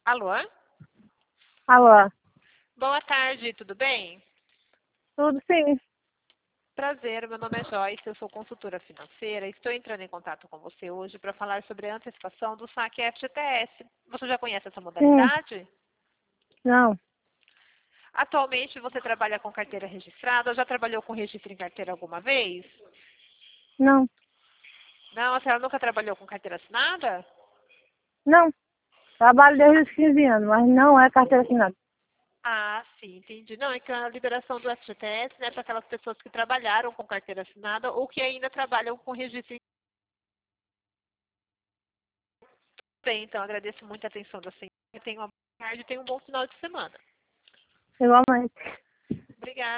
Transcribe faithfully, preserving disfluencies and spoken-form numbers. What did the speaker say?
Alô? Alô, Boa tarde, tudo bem? tudo sim. Prazer, meu nome é Joyce, eu sou consultora financeira. Estou entrando em contato com você hoje para falar sobre a antecipação do saque F G T S. Você já conhece essa Sim, modalidade? não, Atualmente você trabalha com carteira registrada? Já trabalhou com registro em carteira alguma vez? não, Não, a senhora nunca trabalhou com carteira assinada? não. Trabalho desde os quinze anos, mas não é carteira assinada. Ah, sim, entendi. Não, é que a liberação do F G T S, né, para aquelas pessoas que trabalharam com carteira assinada ou que ainda trabalham com registro em bem, então agradeço muito a atenção da senhora. Tenha uma boa tarde e tenha um bom final de semana. Igualmente. Obrigada.